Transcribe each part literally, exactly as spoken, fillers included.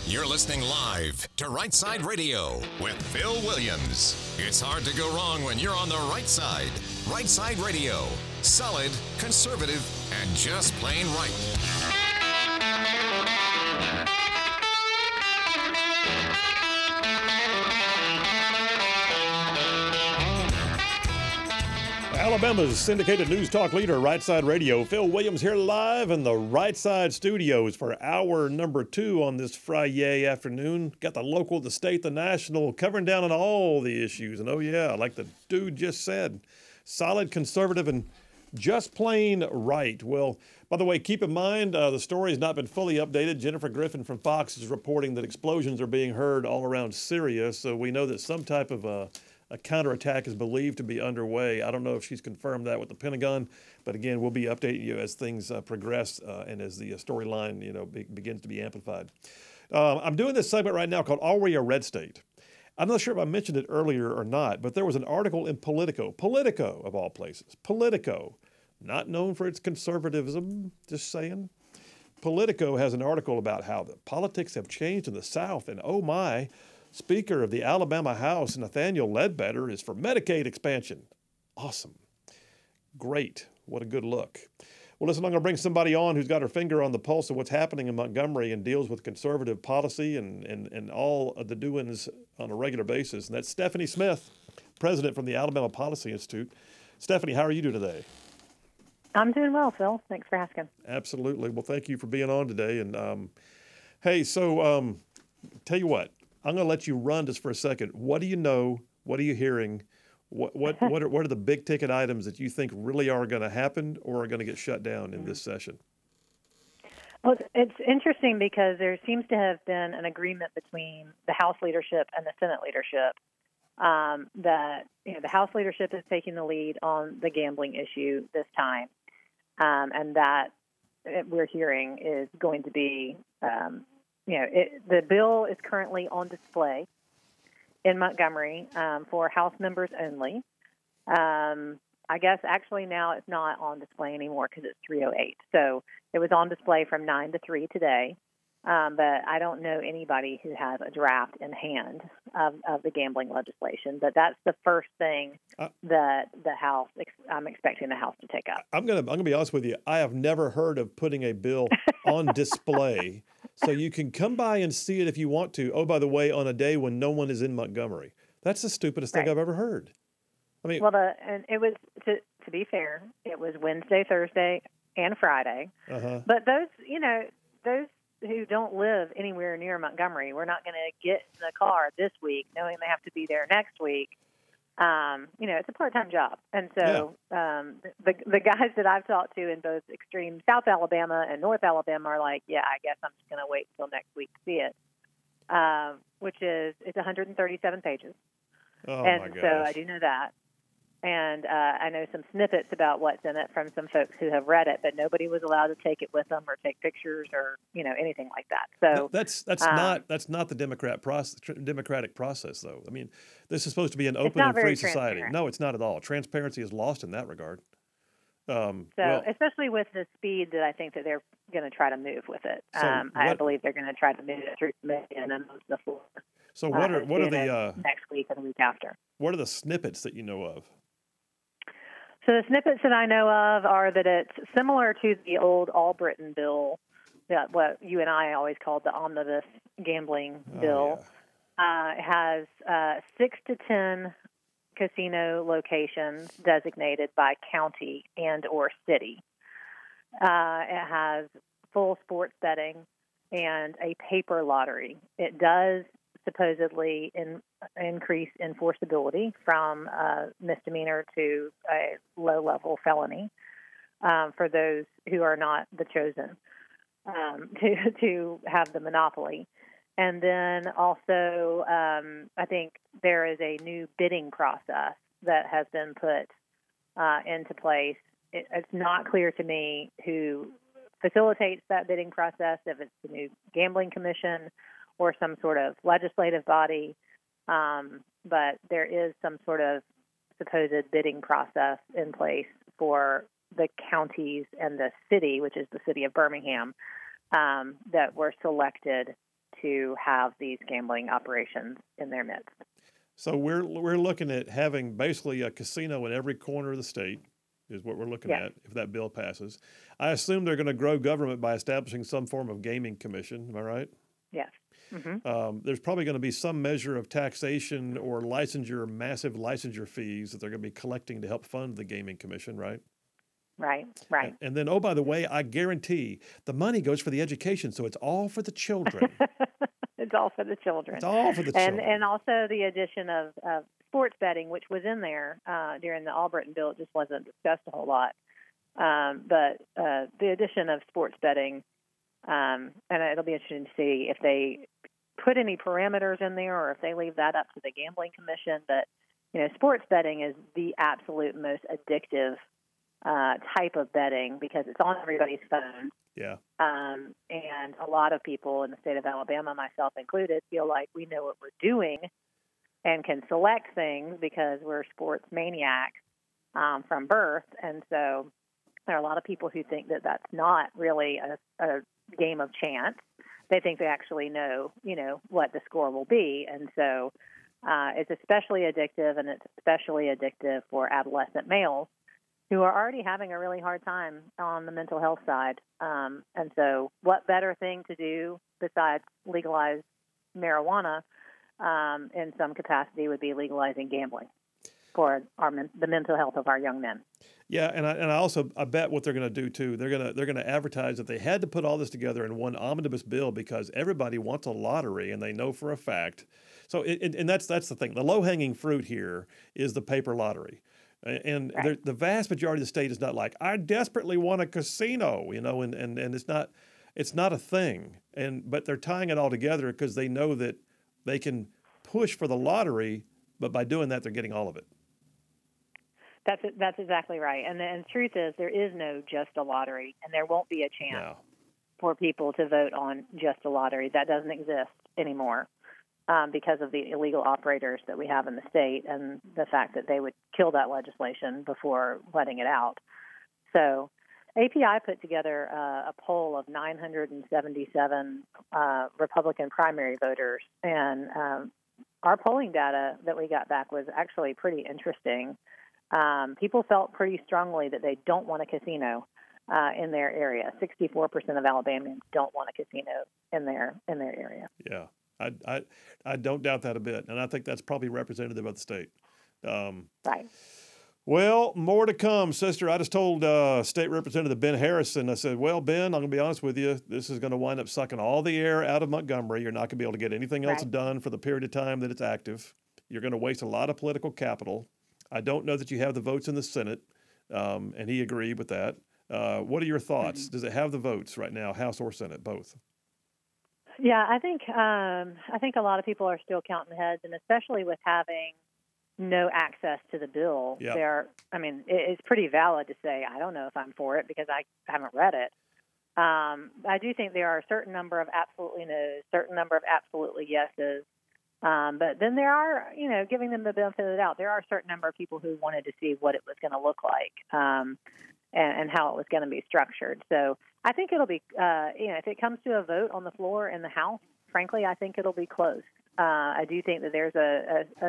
You're listening live to Right Side Radio with Phil Williams. It's hard to go wrong when you're on the right side. Right Side Radio. Solid, conservative, and just plain right. Alabama's syndicated news talk leader, Right Side Radio. Phil Williams here live in the Right Side studios for hour number two on this Friday afternoon. Got the local, the state, the national, covering down on all the issues. And oh yeah, like the dude just said, solid, conservative, and just plain right. Well, by the way, keep in mind, uh, the story has not been fully updated. Jennifer Griffin from Fox is reporting that explosions are being heard all around Syria. So we know that some type of uh, a counterattack is believed to be underway. I don't know if she's confirmed that with the Pentagon, but again, we'll be updating you as things uh, progress uh, and as the uh, storyline, you know, be- begins to be amplified. Uh, I'm doing this segment right now called "Are We a Red State?" I'm not sure if I mentioned it earlier or not, but there was an article in Politico, Politico of all places, Politico, not known for its conservatism, just saying. Politico has an article about how the politics have changed in the South, and oh my, Speaker of the Alabama House, Nathaniel Ledbetter, is for Medicaid expansion. Awesome. Great. What a good look. Well, listen, I'm going to bring somebody on who's got her finger on the pulse of what's happening in Montgomery and deals with conservative policy and, and, and all of the doings on a regular basis. And that's Stephanie Smith, president from the Alabama Policy Institute. Stephanie, how are you doing today? I'm doing well, Phil. Thanks for asking. Absolutely. Well, thank you for being on today. And um, hey, so um, tell you what, I'm going to let you run just for a second. What do you know? What are you hearing? What what what are, what are the big ticket items that you think really are going to happen or are going to get shut down in this session? Well, it's interesting because there seems to have been an agreement between the House leadership and the Senate leadership um, that you know the House leadership is taking the lead on the gambling issue this time, um, and that we're hearing is going to be. Um, You know, it, the bill is currently on display in Montgomery um, for House members only. Um, I guess actually now it's not on display anymore because it's three oh eight. So it was on display from nine to three today. Um, but I don't know anybody who has a draft in hand of, of the gambling legislation. But that's the first thing uh, that the House, I'm expecting the House to take up. I'm gonna I'm gonna be honest with you. I have never heard of putting a bill on display, so you can come by and see it if you want to. Oh, by the way, on a day when no one is in Montgomery, that's the stupidest right. thing I've ever heard. I mean, well, the and it was to to be fair, it was Wednesday, Thursday, and Friday. Uh-huh. But those, you know, those. who don't live anywhere near Montgomery, we're not going to get in the car this week knowing they have to be there next week. Um, you know, it's a part-time job. And so yeah. um, the the guys that I've talked to in both extreme South Alabama and North Alabama are like, yeah, I guess I'm just going to wait until next week to see it, um, which is, it's one hundred thirty-seven pages. Oh, and my gosh. so I do know that. And uh, I know some snippets about what's in it from some folks who have read it, but nobody was allowed to take it with them or take pictures or you know anything like that. So that's that's um, not that's not the Democrat process, democratic process, though. I mean, this is supposed to be an open and free society. No, it's not at all. Transparency is lost in that regard. Um, so, well, especially with the speed that I think that they're going to try to move with it, so um, what, I believe they're going to try to move it through committee and then move the floor. So what are uh, what are the uh, next week and the week after? What are the snippets that you know of? So the snippets that I know of are that it's similar to the old All-Britain bill, that what you and I always called the omnibus gambling bill. Oh, yeah. uh, it has uh, six to ten casino locations designated by county and or city. Uh, it has full sports betting and a paper lottery. It does supposedly in, increase enforceability from a misdemeanor to a low-level felony um, for those who are not the chosen um, to to have the monopoly. And then also, um, I think there is a new bidding process that has been put uh, into place. It, it's not clear to me who facilitates that bidding process, if it's the new gambling commission or some sort of legislative body, um, but there is some sort of supposed bidding process in place for the counties and the city, which is the city of Birmingham, um, that were selected to have these gambling operations in their midst. So we're we're looking at having basically a casino in every corner of the state, is what we're looking Yes. at if that bill passes. I assume they're going to grow government by establishing some form of gaming commission. Am I right? Yes. Mm-hmm. Um, there's probably going to be some measure of taxation or licensure, massive licensure fees that they're going to be collecting to help fund the gaming commission, right? Right, right. And, and then, oh, by the way, I guarantee the money goes for the education, so it's all for the children. It's all for the children. It's all for the and, children. And also the addition of, of sports betting, which was in there uh, during the Albritton bill. It just wasn't discussed a whole lot. Um, but uh, the addition of sports betting, um, and it'll be interesting to see if they put any parameters in there or if they leave that up to the Gambling Commission. But, you know, sports betting is the absolute most addictive uh, type of betting because it's on everybody's phone. Yeah. Um, and a lot of people in the state of Alabama, myself included, feel like we know what we're doing and can select things because we're sports maniacs um, from birth. And so there are a lot of people who think that that's not really a, a game of chance. They think they actually know, you know, what the score will be. And so uh, it's especially addictive, and it's especially addictive for adolescent males who are already having a really hard time on the mental health side. Um, and so what better thing to do besides legalize marijuana um, in some capacity would be legalizing gambling for our men- the mental health of our young men. Yeah, and I and I also I bet what they're going to do too. They're gonna they're gonna advertise that they had to put all this together in one omnibus bill because everybody wants a lottery, and they know for a fact. So it, it, and that's that's the thing. The low hanging fruit here is the paper lottery. And Right. the vast majority of the state is not like, I desperately want a casino, you know, and, and, and it's not it's not a thing. And but they're tying it all together because they know that they can push for the lottery, but by doing that, they're getting all of it. That's that's exactly right. And the, and the truth is there is no just a lottery, and there won't be a chance No. for people to vote on just a lottery. That doesn't exist anymore. Um, because of the illegal operators that we have in the state and the fact that they would kill that legislation before letting it out. So A P I put together uh, a poll of nine hundred seventy-seven uh, Republican primary voters, and um, our polling data that we got back was actually pretty interesting. Um, people felt pretty strongly that they don't want a casino uh, in their area. sixty-four percent of Alabamians don't want a casino in their in their area. Yeah. I, I, I don't doubt that a bit. And I think that's probably representative of the state. Um, Right. Well, more to come, sister. I just told uh, State Representative Ben Harrison, I said, well, Ben, I'm going to be honest with you. This is going to wind up sucking all the air out of Montgomery. You're not going to be able to get anything else Right. done for the period of time that it's active. You're going to waste a lot of political capital. I don't know that you have the votes in the Senate, um, and he agreed with that. Uh, what are your thoughts? Mm-hmm. Does it have the votes right now, House or Senate, both? Yeah, I think um, I think a lot of people are still counting heads, and especially with having no access to the bill, Yeah. there. I mean, it, it's pretty valid to say I don't know if I'm for it because I haven't read it. Um, I do think there are a certain number of absolutely no's, certain number of absolutely yeses, um, but then there are, you know, giving them the benefit of the doubt. There are a certain number of people who wanted to see what it was going to look like. Um, And, and how it was going to be structured. So I think it'll be, uh, you know, if it comes to a vote on the floor in the House, frankly, I think it'll be close. Uh, I do think that there's a, a,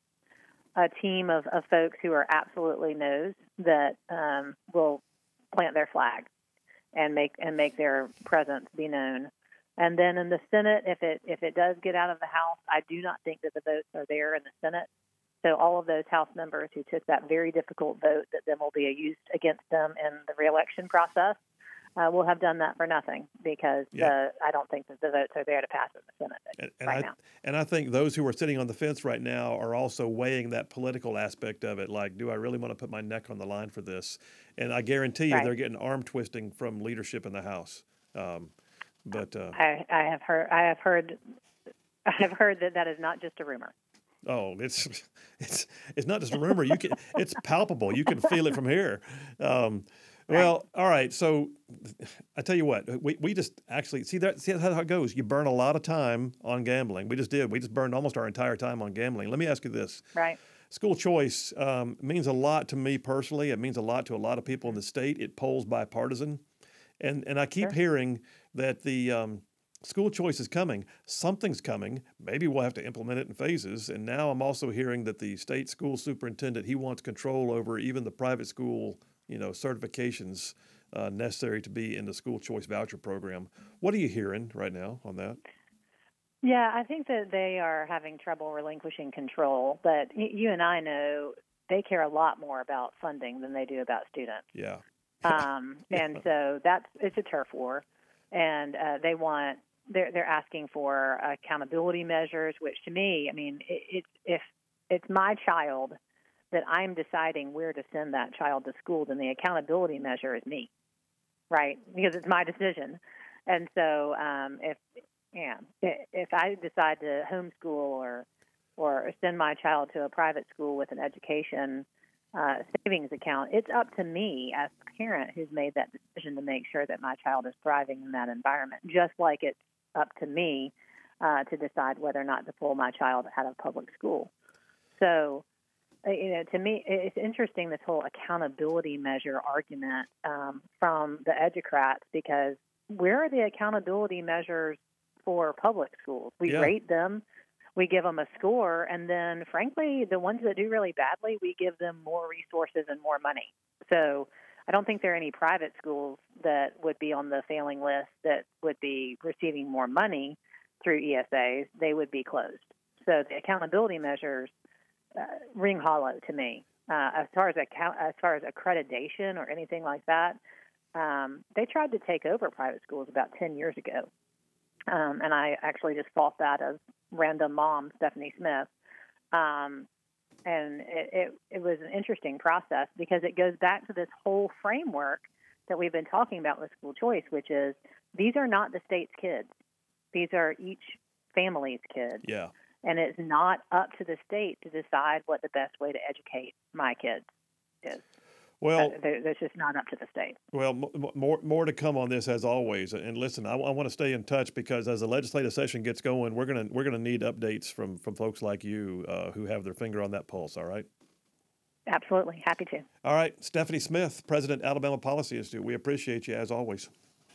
a, a team of, of folks who are absolutely no's that um, will plant their flag and make and make their presence be known. And then in the Senate, if it if it does get out of the House, I do not think that the votes are there in the Senate. So all of those House members who took that very difficult vote that then will be used against them in the reelection process uh, will have done that for nothing because Yeah. uh, I don't think that the votes are there to pass in the Senate And, and right I now. and I think those who are sitting on the fence right now are also weighing that political aspect of it. Like, do I really want to put my neck on the line for this? And I guarantee you, Right. they're getting arm twisting from leadership in the House. Um, but uh, I, I have heard. I have heard. I have heard that that is not just a rumor. oh, it's it's it's not just a rumor. You can it's palpable. You can feel it from here. Um, well, all right. So I tell you what, we, we just actually see that see how it goes. You burn a lot of time on gambling. We just did. We just burned almost our entire time on gambling. Let me ask you this. Right. School choice um, means a lot to me personally. It means a lot to a lot of people in the state. It polls bipartisan. And and I keep Sure. hearing that the um, school choice is coming. Something's coming. Maybe we'll have to implement it in phases. And now I'm also hearing that the state school superintendent, he wants control over even the private school, you know, certifications uh, necessary to be in the school choice voucher program. What are you hearing right now on that? Yeah, I think that they are having trouble relinquishing control. But y- you and I know they care a lot more about funding than they do about students. Yeah. um, and so that's it's a turf war, and uh, they want they're they're asking for accountability measures. Which to me, I mean, it, it's if it's my child that I'm deciding where to send that child to school, then the accountability measure is me, right? Because it's my decision. And so um, if yeah, if I decide to homeschool or or send my child to a private school with an education uh, savings account, it's up to me as a parent who's made that decision to make sure that my child is thriving in that environment, just like it's up to me uh, to decide whether or not to pull my child out of public school. So, uh, you know, to me, it's interesting, this whole accountability measure argument um, from the educrats, because where are the accountability measures for public schools? We Yeah. rate them, we give them a score, and then, frankly, the ones that do really badly, we give them more resources and more money. So I don't think there are any private schools that would be on the failing list that would be receiving more money through E S As. They would be closed. So the accountability measures uh, ring hollow to me. Uh, as far as account, as far as accreditation or anything like that, um, they tried to take over private schools about ten years ago. Um, and I actually just fought that as random mom, Stephanie Smith. Um, and it, it, it was an interesting process because it goes back to this whole framework that we've been talking about with school choice, which is these are not the state's kids. These are each family's kids. Yeah. And it's not up to the state to decide what the best way to educate my kids is. Well, uh, that's just not up to the state. Well, m- more more to come on this as always. And listen, I, I want to stay in touch because as the legislative session gets going, we're gonna we're gonna need updates from from folks like you uh, who have their finger on that pulse. All right. Absolutely, happy to. All right, Stephanie Smith, President, Alabama Policy Institute. We appreciate you as always.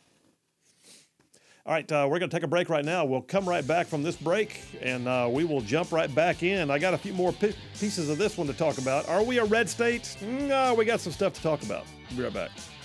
All right, uh, we're going to take a break right now. We'll come right back from this break, and uh, we will jump right back in. I got a few more pi- pieces of this one to talk about. Are we a red state? No, we got some stuff to talk about. We'll be right back.